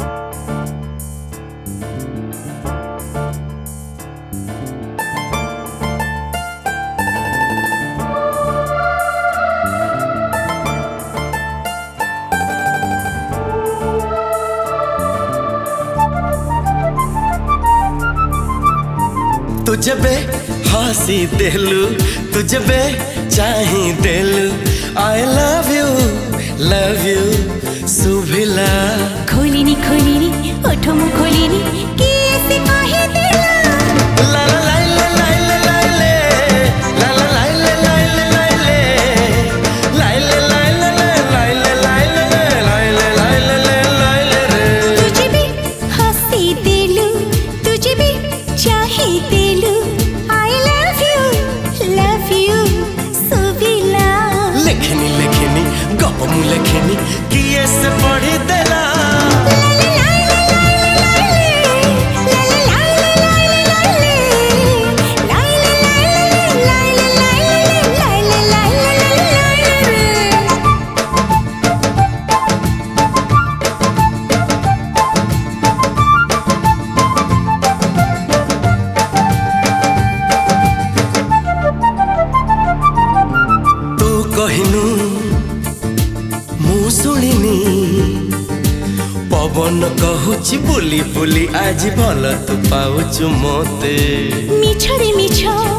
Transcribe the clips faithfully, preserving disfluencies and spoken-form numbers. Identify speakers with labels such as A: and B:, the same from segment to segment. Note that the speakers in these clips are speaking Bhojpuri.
A: तुझे बे हंसी देलू तुझे बे चाही देलू I love you love you सुभिला
B: खोलिनी खोलिनी ओठो मु खोलिनी कि ऐसे काहे देला
A: ला ला ला ला ला ला ले ला ला ला ला ला ला ले ला ला ला ला ला ला ला ला ले रे
B: तुझे भी हंसी देलू तुझे भी चाहे देलू I love you love you सुभिला
A: लेखनी लेखनी गप मु लेखनी कि ऐसे पढ़ी देला कहिनु मु शुणिनी पवन कहूची बुली बुली आज भल तू पाउचु मते
B: मिछरे मिछ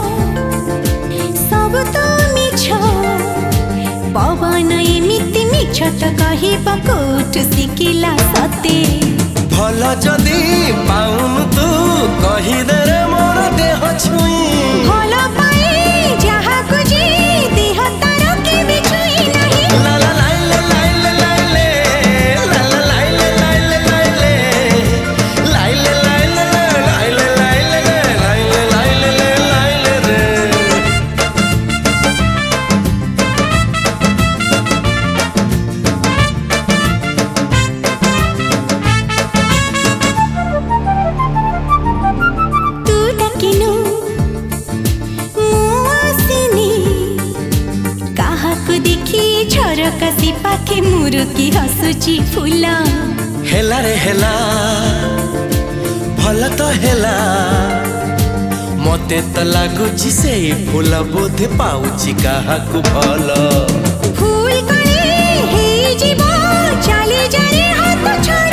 B: सब तो मिछ पवन एमिति मिछ त कहिबा कोठ सिकिला सते
A: भल जदी पाउन तू कहि दे रे मोर देह छुई
B: भल पाए जहा कुजी देह तार के बिछुई नहीं
A: ला ला ला ला ला ला ले ला ला ला ला ला ला ले ला ला ला ला ला ला ला ला रे
B: तू डकिनु झरका सी पाखे मुरुकी हसुची फूला
A: हेला रे हेला भल तो हेला मते तो लागुची से फूल बोधे पाउची काहाकु भल
B: फूल कणे हे जीव चली जाए हाथ छोड़